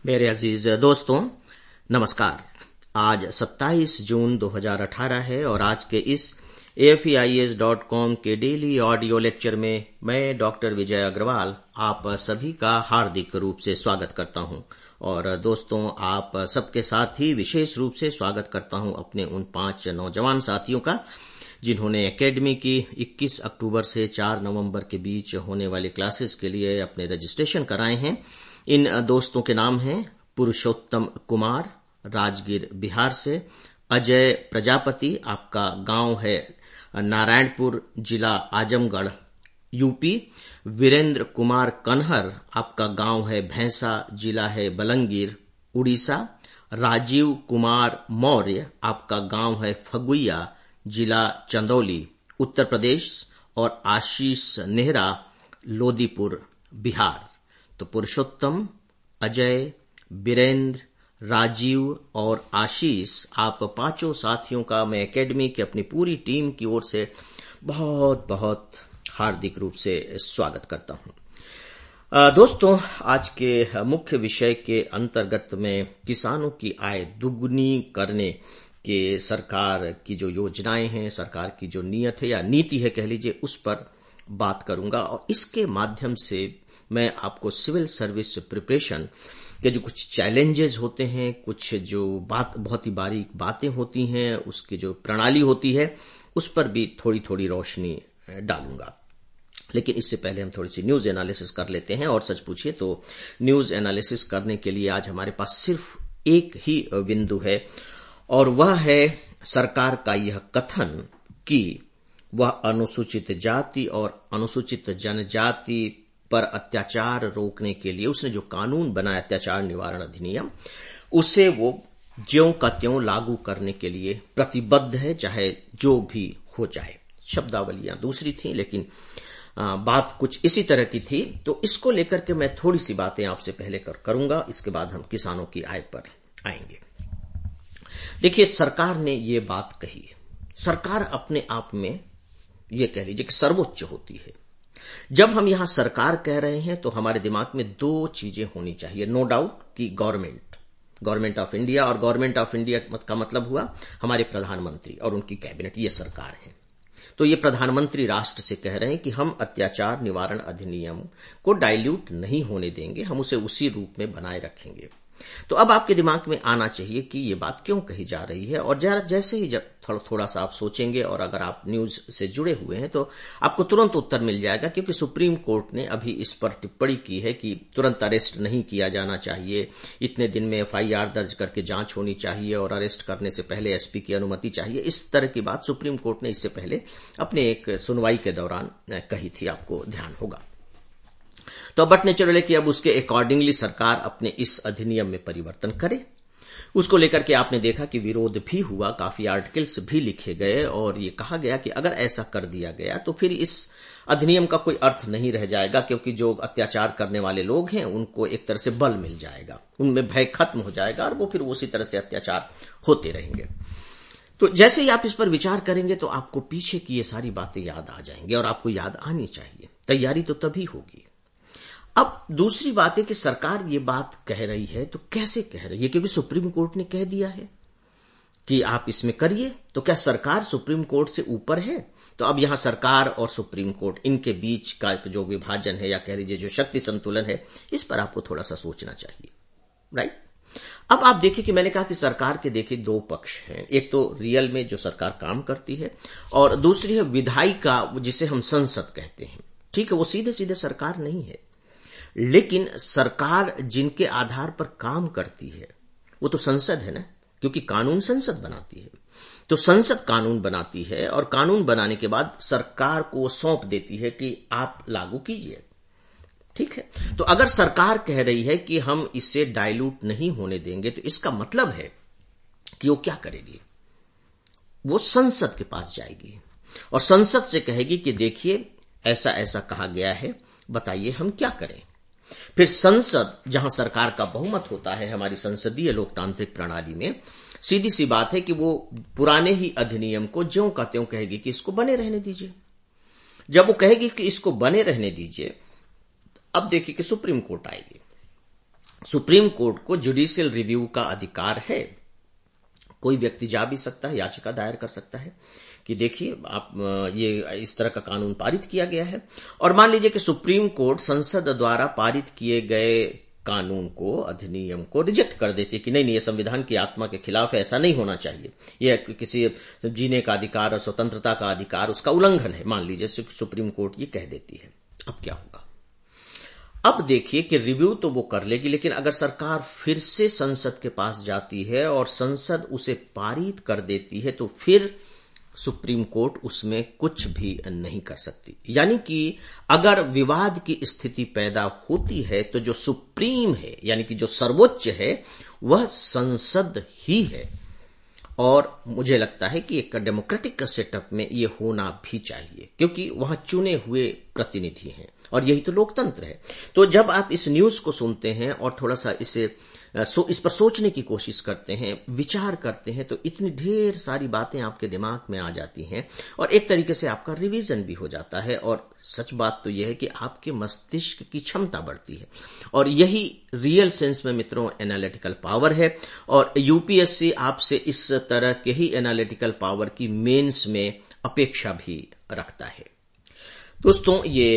मेरे अजीज दोस्तों, नमस्कार। आज 27 जून 2018 है और आज के इस AFEIS.com के डेली ऑडियो लेक्चर में मैं डॉक्टर विजय अग्रवाल आप सभी का हार्दिक रूप से स्वागत करता हूं। और दोस्तों, आप सबके साथ ही विशेष रूप से स्वागत करता हूं अपने उन 5 नौजवान साथियों का जिन्होंने एकेडमी की 21 अक्टूबर से 4 नवंबर के बीच होने वाली क्लासेस के लिए अपने रजिस्ट्रेशन कराए हैं। इन दोस्तों के नाम हैं पुरुषोत्तम कुमार, राजगीर बिहार से; अजय प्रजापति, आपका गांव है नारायणपुर, जिला आजमगढ़, यूपी; वीरेंद्र कुमार कन्हर, आपका गांव है भैंसा, जिला है बलंगीर, उड़ीसा; राजीव कुमार मौर्य, आपका गांव है फगुइया, जिला चंदौली, उत्तर प्रदेश; और आशीष नेहरा, लोदीपुर, बिहार। तो पुरुषोत्तम, अजय, वीरेंद्र, राजीव और आशीष, आप 5 साथियों का मैं एकेडमी की अपनी पूरी टीम की ओर से बहुत बहुत हार्दिक रूप से स्वागत करता हूं। दोस्तों, आज के मुख्य विषय के अंतर्गत में किसानों की आय दुगनी करने के सरकार की जो योजनाएं हैं, सरकार की जो नीयत है या नीति है कह लीजिए, उस पर बात करूंगा। और इसके माध्यम से मैं आपको सिविल सर्विस प्रिपरेशन के जो कुछ चैलेंजेस होते हैं, कुछ जो बहुत ही बारीक बातें होती हैं, उसकी जो प्रणाली होती है, उस पर भी थोड़ी थोड़ी रोशनी डालूंगा। लेकिन इससे पहले हम थोड़ी सी न्यूज एनालिसिस कर लेते हैं। और सच पूछिए तो न्यूज एनालिसिस करने के लिए आज हमारे पास सिर्फ एक ही बिंदु है, और वह है सरकार का यह कथन कि वह अनुसूचित जाति और अनुसूचित जनजाति पर अत्याचार रोकने के लिए उसने जो कानून बनाया, अत्याचार निवारण अधिनियम, उसे वो ज्यों का त्यों लागू करने के लिए प्रतिबद्ध है, चाहे जो भी हो जाए। शब्दावलियां दूसरी थी, लेकिन बात कुछ इसी तरह की थी। तो इसको लेकर के मैं थोड़ी सी बातें आपसे पहले करूंगा, इसके बाद हम किसानों की आय पर आएंगे। देखिए, सरकार ने ये बात कही। सरकार अपने आप में ये कह लीजिए कि सर्वोच्च होती है। जब हम यहां सरकार कह रहे हैं तो हमारे दिमाग में 2 चीजें होनी चाहिए, नो डाउट, कि गवर्नमेंट ऑफ इंडिया, और गवर्नमेंट ऑफ इंडिया का मतलब हुआ हमारे प्रधानमंत्री और उनकी कैबिनेट, ये सरकार है। तो ये प्रधानमंत्री राष्ट्र से कह रहे हैं कि हम अत्याचार निवारण अधिनियम को डाइल्यूट नहीं होने देंगे, हम उसे उसी रूप में बनाए रखेंगे। तो अब आपके दिमाग में आना चाहिए कि ये बात क्यों कही जा रही है। और जैसे ही जब थोड़ा सा आप सोचेंगे, और अगर आप न्यूज से जुड़े हुए हैं, तो आपको तुरंत उत्तर मिल जाएगा, क्योंकि सुप्रीम कोर्ट ने अभी इस पर टिप्पणी की है कि तुरंत अरेस्ट नहीं किया जाना चाहिए, इतने दिन में FIR दर्ज करके जांच होनी चाहिए, और अरेस्ट करने से पहले SP की अनुमति चाहिए। इस तरह की बात सुप्रीम कोर्ट ने इससे पहले अपने एक सुनवाई के दौरान कही थी, आपको ध्यान होगा। तो अब बट नेचुरल है कि अब उसके अकॉर्डिंगली सरकार अपने इस अधिनियम में परिवर्तन करे। उसको लेकर के आपने देखा कि विरोध भी हुआ, काफी आर्टिकल्स भी लिखे गए, और ये कहा गया कि अगर ऐसा कर दिया गया तो फिर इस अधिनियम का कोई अर्थ नहीं रह जाएगा, क्योंकि जो अत्याचार करने वाले लोग हैं उनको एक तरह से बल मिल जाएगा, उनमें भय खत्म हो जाएगा, और वो फिर उसी तरह से अत्याचार होते रहेंगे। तो जैसे ही आप इस पर विचार करेंगे तो आपको पीछे की ये सारी बातें याद आ जाएंगी, और आपको याद आनी चाहिए। तैयारी तो तभी होगी। अब दूसरी बात है कि सरकार ये बात कह रही है, तो कैसे कह रही है? क्योंकि सुप्रीम कोर्ट ने कह दिया है कि आप इसमें करिए। तो क्या सरकार सुप्रीम कोर्ट से ऊपर है? तो अब यहां सरकार और सुप्रीम कोर्ट, इनके बीच का जो विभाजन है, या कह लीजिए जो शक्ति संतुलन है, इस पर आपको थोड़ा सा सोचना चाहिए, राइट? अब आप देखिए कि मैंने कहा कि सरकार के देखिए 2 पक्ष हैं। एक तो रियल में जो सरकार काम करती है, और दूसरी है विधायिका, जिसे हम संसद कहते हैं। ठीक है, वो सीधे सीधे सरकार नहीं है, लेकिन सरकार जिनके आधार पर काम करती है वो तो संसद है ना, क्योंकि कानून संसद बनाती है। तो संसद कानून बनाती है, और कानून बनाने के बाद सरकार को सौंप देती है कि आप लागू कीजिए। ठीक है, तो अगर सरकार कह रही है कि हम इसे डाइल्यूट नहीं होने देंगे, तो इसका मतलब है कि वो क्या करेगी? वो संसद के पास जाएगी और संसद से कहेगी कि देखिए ऐसा ऐसा कहा गया है, बताइए हम क्या करें। फिर संसद, जहां सरकार का बहुमत होता है हमारी संसदीय लोकतांत्रिक प्रणाली में, सीधी सी बात है कि वो पुराने ही अधिनियम को ज्यों का त्यों कहेगी कि इसको बने रहने दीजिए। जब वो कहेगी कि इसको बने रहने दीजिए, अब देखिए कि सुप्रीम कोर्ट आएगी। सुप्रीम कोर्ट को जुडिशियल रिव्यू का अधिकार है। कोई व्यक्ति जा भी सकता है, याचिका दायर कर सकता है कि देखिए आप ये इस तरह का कानून पारित किया गया है, और मान लीजिए कि सुप्रीम कोर्ट संसद द्वारा पारित किए गए कानून को, अधिनियम को रिजेक्ट कर देती है कि नहीं, ये संविधान की आत्मा के खिलाफ है, ऐसा नहीं होना चाहिए, ये किसी जीने का अधिकार और स्वतंत्रता का अधिकार, उसका उल्लंघन है, मान लीजिए सुप्रीम कोर्ट ये कह देती है। अब क्या होगा? अब देखिए कि रिव्यू तो वो कर लेगी, लेकिन अगर सरकार फिर से संसद के पास जाती है और संसद उसे पारित कर देती है तो फिर सुप्रीम कोर्ट उसमें कुछ भी नहीं कर सकती। यानी कि अगर विवाद की स्थिति पैदा होती है तो जो सुप्रीम है, यानी कि जो सर्वोच्च है, वह संसद ही है। और मुझे लगता है कि एक डेमोक्रेटिक सेटअप में यह होना भी चाहिए, क्योंकि वहां चुने हुए प्रतिनिधि हैं और यही तो लोकतंत्र है। तो जब आप इस न्यूज को सुनते हैं और थोड़ा सा इस पर सोचने की कोशिश करते हैं, विचार करते हैं, तो इतनी ढेर सारी बातें आपके दिमाग में आ जाती हैं और एक तरीके से आपका रिवीजन भी हो जाता है। और सच बात तो यह है कि आपके मस्तिष्क की क्षमता बढ़ती है, और यही रियल सेंस में मित्रों एनालिटिकल पावर है। और यूपीएससी आपसे इस तरह के ही एनालिटिकल पावर की मेंस में अपेक्षा भी रखता है। दोस्तों, ये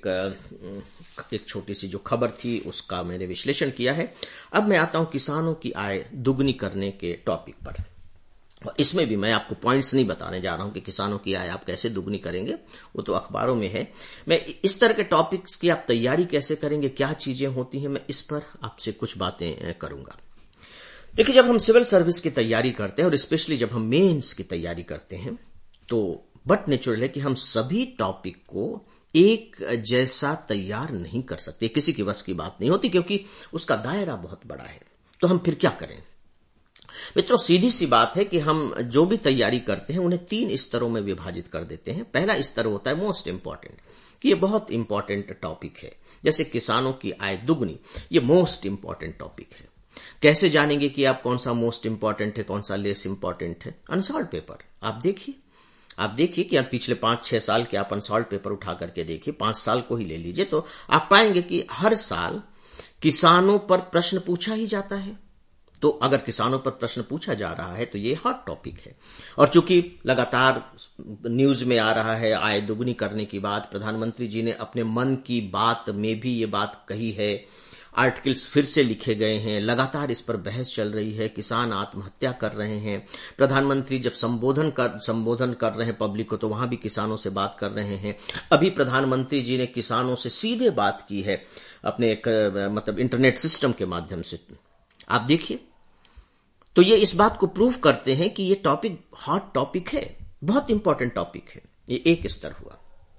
एक छोटी सी जो खबर थी उसका मैंने विश्लेषण किया है। अब मैं आता हूं किसानों की आय दुगनी करने के टॉपिक पर। और इसमें भी मैं आपको पॉइंट्स नहीं बताने जा रहा हूं कि किसानों की आय आप कैसे दुगनी करेंगे, वो तो अखबारों में है। मैं इस तरह के टॉपिक्स की आप तैयारी कैसे करेंगे, क्या चीजें होती हैं, मैं इस पर आपसे कुछ बातें करूंगा। देखिए, जब हम सिविल सर्विस की तैयारी करते हैं और स्पेशली जब हम मेंस की तैयारी करते हैं, तो बट नेचुरल है कि हम सभी टॉपिक को एक जैसा तैयार नहीं कर सकते। किसी की बस की बात नहीं होती, क्योंकि उसका दायरा बहुत बड़ा है। तो हम फिर क्या करें? मित्रों, सीधी सी बात है कि हम जो भी तैयारी करते हैं उन्हें 3 स्तरों में विभाजित कर देते हैं। पहला स्तर होता है मोस्ट इंपॉर्टेंट, कि ये बहुत इंपॉर्टेंट टॉपिक है। जैसे किसानों की आय दुगनी, ये मोस्ट इंपॉर्टेंट टॉपिक है। कैसे जानेंगे कि आप कौन सा मोस्ट इंपॉर्टेंट है, कौन सा लेस इंपॉर्टेंट है? अनसॉल्व पेपर आप देखिए कि आप पिछले 5-6 साल के आप अनसॉल्व पेपर उठा करके देखिए, 5 साल को ही ले लीजिए, तो आप पाएंगे कि हर साल किसानों पर प्रश्न पूछा ही जाता है। तो अगर किसानों पर प्रश्न पूछा जा रहा है तो ये हॉट टॉपिक है। और चूंकि लगातार न्यूज में आ रहा है आय दुगनी करने की बात, प्रधानमंत्री जी ने अपने मन की बात में भी ये बात कही है, आर्टिकल्स फिर से लिखे गए हैं, लगातार इस पर बहस चल रही है, किसान आत्महत्या कर रहे हैं। प्रधानमंत्री जब संबोधन कर रहे हैं पब्लिक को, तो वहां भी किसानों से बात कर रहे हैं। अभी प्रधानमंत्री जी ने किसानों से सीधे बात की है अपने मतलब इंटरनेट सिस्टम के माध्यम से। आप देखिए, तो ये इस बात को प्रूव करते हैं कि ये टॉपिक हॉट टॉपिक है, बहुत इंपॉर्टेंट टॉपिक है। ये एक स्तर हुआ।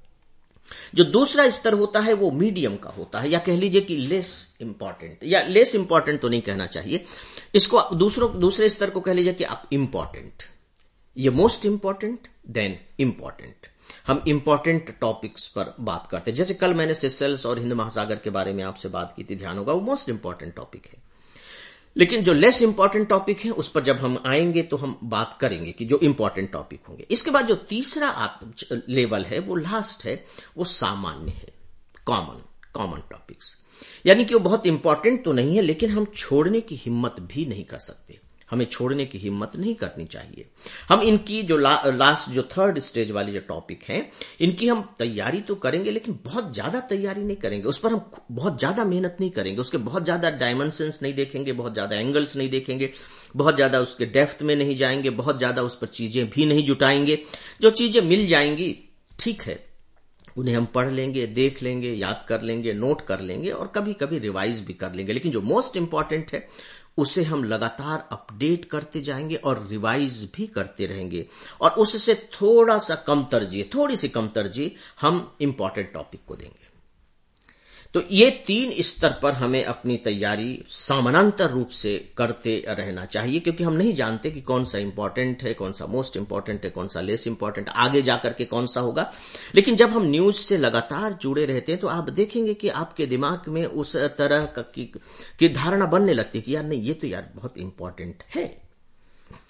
जो दूसरा स्तर होता है वो मीडियम का होता है, या कह लीजिए कि लेस इंपॉर्टेंट, या लेस इंपॉर्टेंट तो नहीं कहना चाहिए इसको, दूसरे स्तर को कह लीजिए कि आप इंपॉर्टेंट। ये मोस्ट इंपॉर्टेंट, देन इंपॉर्टेंट। हम इंपॉर्टेंट टॉपिक्स पर बात करते हैं। जैसे कल मैंने सेशेल्स और हिंद महासागर के बारे में आपसे बात की थी, ध्यान होगा, वो मोस्ट इंपॉर्टेंट टॉपिक है। लेकिन जो लेस इंपॉर्टेंट टॉपिक है उस पर जब हम आएंगे तो हम बात करेंगे कि जो इंपॉर्टेंट टॉपिक होंगे। इसके बाद जो तीसरा लेवल है वो लास्ट है, वो सामान्य है, कॉमन टॉपिक्स। यानी कि वो बहुत इंपॉर्टेंट तो नहीं है, लेकिन हम छोड़ने की हिम्मत भी नहीं कर सकते। हमें छोड़ने की हिम्मत नहीं करनी चाहिए। हम इनकी जो लास्ट जो थर्ड स्टेज वाली जो टॉपिक है, इनकी हम तैयारी तो करेंगे, लेकिन बहुत ज्यादा तैयारी नहीं करेंगे, उस पर हम बहुत ज्यादा मेहनत नहीं करेंगे, उसके बहुत ज्यादा डायमेंशंस नहीं देखेंगे, बहुत ज्यादा एंगल्स नहीं देखेंगे, बहुत ज्यादा उसके डेप्थ में नहीं जाएंगे, बहुत ज्यादा उस पर चीजें भी नहीं जुटाएंगे। जो चीजें मिल जाएंगी ठीक है, उन्हें हम पढ़ लेंगे, देख लेंगे, याद कर लेंगे, नोट कर लेंगे और कभी कभी रिवाइज भी कर लेंगे। लेकिन जो मोस्ट इंपॉर्टेंट है उसे हम लगातार अपडेट करते जाएंगे और रिवाइज भी करते रहेंगे, और उससे थोड़ी सी कम तरजीह हम इंपॉर्टेंट टॉपिक को देंगे। तो ये 3 स्तर पर हमें अपनी तैयारी समानांतर रूप से करते रहना चाहिए, क्योंकि हम नहीं जानते कि कौन सा इंपॉर्टेंट है, कौन सा मोस्ट इंपॉर्टेंट है, कौन सा लेस इंपॉर्टेंट, आगे जाकर के कौन सा होगा। लेकिन जब हम न्यूज से लगातार जुड़े रहते हैं तो आप देखेंगे कि आपके दिमाग में उस तरह की धारणा बनने लगती है कि यार नहीं, ये तो यार बहुत इंपॉर्टेंट है।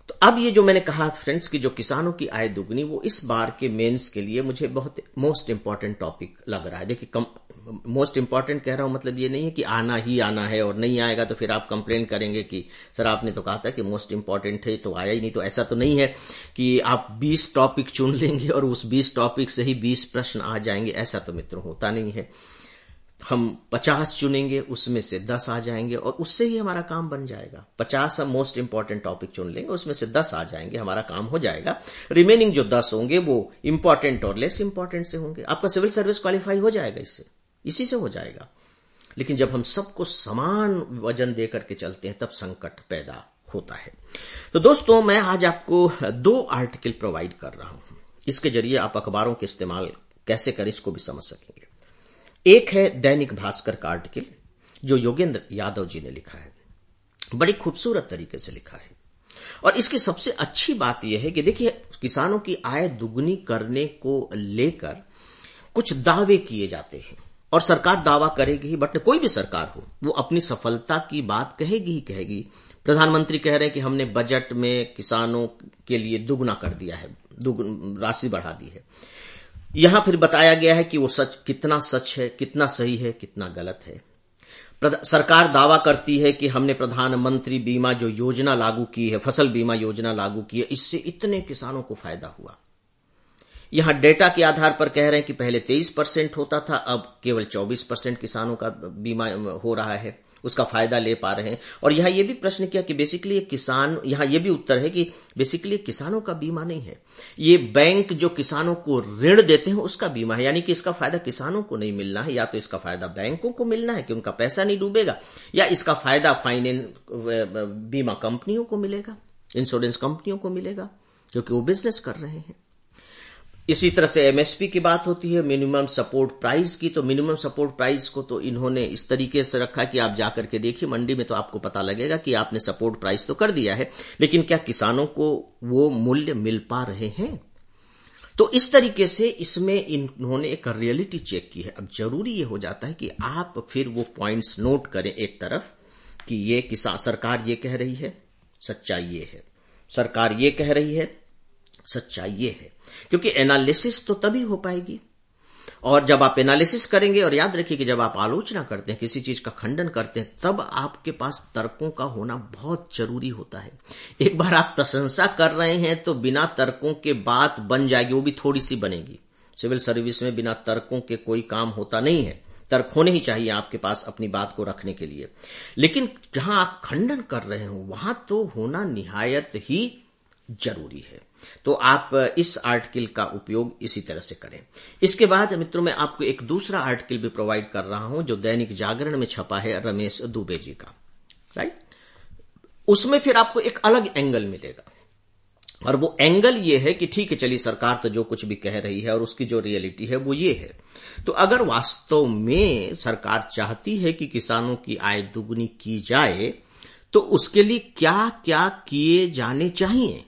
तो अब ये जो मैंने कहा फ्रेंड्स कि जो किसानों की आय दुगनी, वो इस बार के मेंस के लिए मुझे बहुत मोस्ट इंपॉर्टेंट टॉपिक लग रहा है। देखिए, मोस्ट इंपॉर्टेंट कह रहा हूं मतलब ये नहीं है कि आना ही आना है और नहीं आएगा तो फिर आप कंप्लेन करेंगे कि सर आपने तो कहा था कि मोस्ट इंपॉर्टेंट है तो आया ही नहीं। तो ऐसा तो नहीं है कि आप 20 टॉपिक चुन लेंगे और उस 20 टॉपिक से ही 20 प्रश्न आ जाएंगे, ऐसा तो मित्रों होता नहीं है। हम 50 चुनेंगे, उसमें से 10 आ जाएंगे और उससे ही हमारा काम बन जाएगा। 50 हम मोस्ट इंपॉर्टेंट टॉपिक चुन लेंगे, उसमें से 10 आ जाएंगे, हमारा काम हो जाएगा। रिमेनिंग जो 10 होंगे वो इंपॉर्टेंट और लेस इंपॉर्टेंट से होंगे। आपका सिविल सर्विस क्वालिफाई हो जाएगा, इसी से हो जाएगा। लेकिन जब हम सबको समान वजन देकर के चलते हैं तब संकट पैदा होता है। तो दोस्तों, मैं आज आपको 2 आर्टिकल प्रोवाइड कर रहा हूं। इसके जरिए आप अखबारों के इस्तेमाल कैसे करें इसको भी समझ सकेंगे। एक है दैनिक भास्कर का आर्टिकल जो योगेंद्र यादव जी ने लिखा है, बड़ी खूबसूरत तरीके से लिखा है। और इसकी सबसे अच्छी बात यह है कि देखिए, किसानों की आय दुगनी करने को लेकर कुछ दावे किए जाते हैं और सरकार दावा करेगी ही, बट कोई भी सरकार हो वो अपनी सफलता की बात कहेगी ही कहेगी। प्रधानमंत्री कह रहे हैं कि हमने बजट में किसानों के लिए दुगना कर दिया है, राशि बढ़ा दी है। यहां फिर बताया गया है कि वो कितना सच है, कितना सही है, कितना गलत है। सरकार दावा करती है कि हमने प्रधानमंत्री बीमा जो योजना लागू की है, फसल बीमा योजना लागू की है, इससे इतने किसानों को फायदा हुआ। यहां डेटा के आधार पर कह रहे हैं कि पहले 23% होता था, अब केवल 24% किसानों का बीमा हो रहा है, उसका फायदा ले पा रहे हैं। और यहां यह भी प्रश्न किया कि बेसिकली किसान, यहां यह भी उत्तर है कि बेसिकली किसानों का बीमा नहीं है, ये बैंक जो किसानों को ऋण देते हैं उसका बीमा है। यानी कि इसका फायदा किसानों को नहीं मिलना है, या तो इसका फायदा बैंकों को मिलना है कि उनका पैसा नहीं डूबेगा, या इसका फायदा फाइनेंस बीमा कंपनियों को मिलेगा, इंश्योरेंस कंपनियों को मिलेगा, क्योंकि वो बिजनेस कर रहे हैं। इसी तरह से एमएसपी की बात होती है, मिनिमम सपोर्ट प्राइस की। तो मिनिमम सपोर्ट प्राइस को तो इन्होंने इस तरीके से रखा कि आप जाकर के देखिए मंडी में तो आपको पता लगेगा कि आपने सपोर्ट प्राइस तो कर दिया है, लेकिन क्या किसानों को वो मूल्य मिल पा रहे हैं? तो इस तरीके से इसमें इन्होंने एक रियलिटी चेक की है। अब जरूरी ये हो जाता है कि आप फिर वो पॉइंट्स नोट करें एक तरफ कि ये किसान, सरकार ये कह रही है, सच्चाई ये है, सरकार ये कह रही है, सच्चाई ये है। क्योंकि एनालिसिस तो तभी हो पाएगी, और जब आप एनालिसिस करेंगे, और याद रखिए कि जब आप आलोचना करते हैं, किसी चीज का खंडन करते हैं, तब आपके पास तर्कों का होना बहुत जरूरी होता है। एक बार आप प्रशंसा कर रहे हैं तो बिना तर्कों के बात बन जाएगी, वो भी थोड़ी सी बनेगी। सिविल सर्विस में बिना तर्कों के कोई काम होता नहीं है, तर्क होने ही चाहिए आपके पास अपनी बात को रखने के लिए। लेकिन जहां आप खंडन कर रहे हो वहां तो होना निहायत ही जरूरी है। तो आप इस आर्टिकल का उपयोग इसी तरह से करें। इसके बाद मित्रों, मैं आपको एक दूसरा आर्टिकल भी प्रोवाइड कर रहा हूं जो दैनिक जागरण में छपा है, रमेश दुबे जी का, राइट। उसमें फिर आपको एक अलग एंगल मिलेगा, और वो एंगल ये है कि ठीक है, चलिए सरकार तो जो कुछ भी कह रही है और उसकी जो रियलिटी है वो ये है। तो अगर वास्तव में सरकार चाहती है कि किसानों की आय दुगनी की जाए तो उसके लिए क्या क्या किए जाने चाहिए।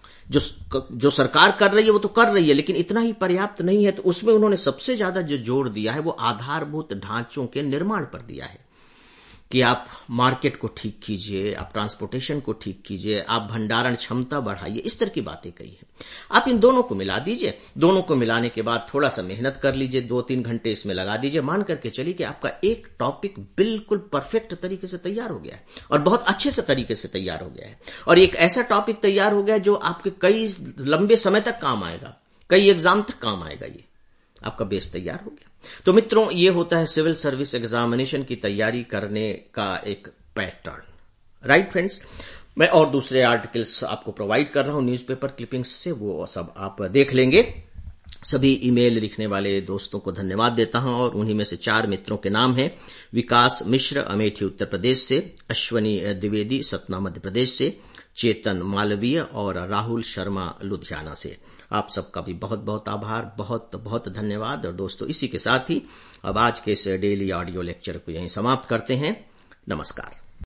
जो सरकार कर रही है वो तो कर रही है, लेकिन इतना ही पर्याप्त नहीं है। तो उसमें उन्होंने सबसे ज्यादा जो जोर दिया है वो आधारभूत ढांचों के निर्माण पर दिया है कि आप मार्केट को ठीक कीजिए, आप ट्रांसपोर्टेशन को ठीक कीजिए, आप भंडारण क्षमता बढ़ाइए, इस तरह की बातें कही है। आप इन दोनों को मिला दीजिए, दोनों को मिलाने के बाद थोड़ा सा मेहनत कर लीजिए, 2-3 घंटे इसमें लगा दीजिए, मान करके चलिए कि आपका एक टॉपिक बिल्कुल परफेक्ट तरीके से तैयार हो गया है और बहुत अच्छे से तरीके से तैयार हो गया है। और एक ऐसा टॉपिक तैयार हो गया जो आपके कई लंबे समय तक काम आएगा, कई एग्जाम तक काम आएगा। ये आपका बेस तैयार हो गया। तो मित्रों, ये होता है सिविल सर्विस एग्जामिनेशन की तैयारी करने का एक पैटर्न, राइट फ्रेंड्स। मैं और दूसरे आर्टिकल्स आपको प्रोवाइड कर रहा हूं न्यूज़पेपर क्लिपिंग्स से, वो सब आप देख लेंगे। सभी ईमेल लिखने वाले दोस्तों को धन्यवाद देता हूं, और उन्हीं में से 4 मित्रों के नाम हैं: विकास मिश्र अमेठी उत्तर प्रदेश से, अश्वनी द्विवेदी सतना मध्य प्रदेश से, चेतन मालवीय और राहुल शर्मा लुधियाना से। आप सबका भी बहुत बहुत आभार, बहुत बहुत धन्यवाद। और दोस्तों, इसी के साथ ही अब आज के इस डेली ऑडियो लेक्चर को यहीं समाप्त करते हैं। नमस्कार।